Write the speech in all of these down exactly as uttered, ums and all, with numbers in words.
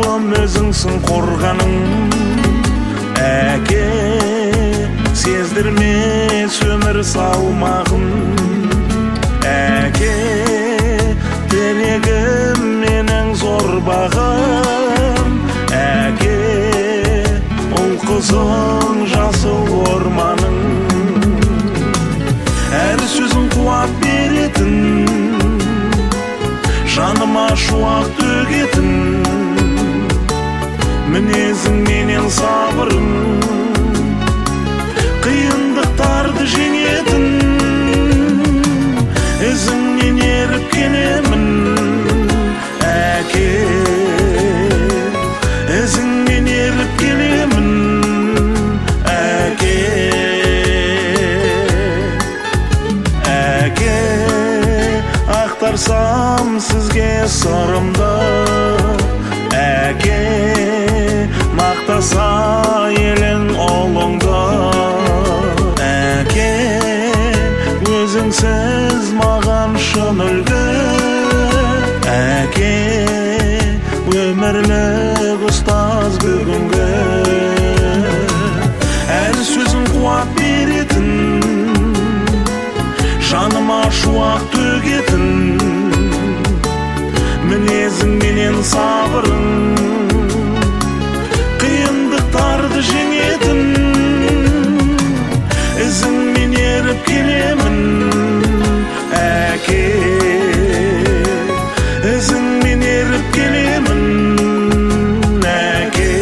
Allah'ım özüngsün korgaның. Әке, сездірме өмір салмағын. Әке, тілегім менің зор бағым. Әке, ұл қызың жасыл орманың. Әр сөзің қуат беретін, жаныма шуақ төгетін. Мінезің менен сабырың, қиындықтарды жеңетін. Ізіңнен еріп келемін, әке. Ізіңнен еріп келемін, әке. Әке, ақтарсам сізге сырымды. Әке, мақтаса елің ұлыңды. Әке, өзіңсіз маған шын үлгі. Әке, өмірлік ұстаз бүгінгі. Әр сөзің қуат беретін, жаныма шуақ төгетін. Мінезің менен сабырың, қиындықтарды жеңетін. Ізіңмен еріп келемін, әке. Ізіңмен еріп келемін, әке.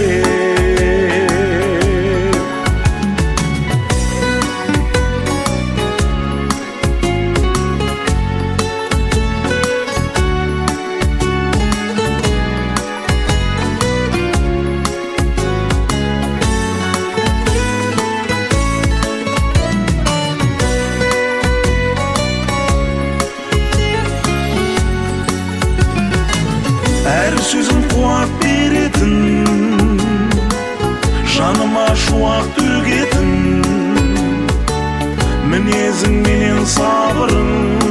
Әр сөзің қуат беретін, жаныма шуақ төгетін. Мінезің менен сабырың,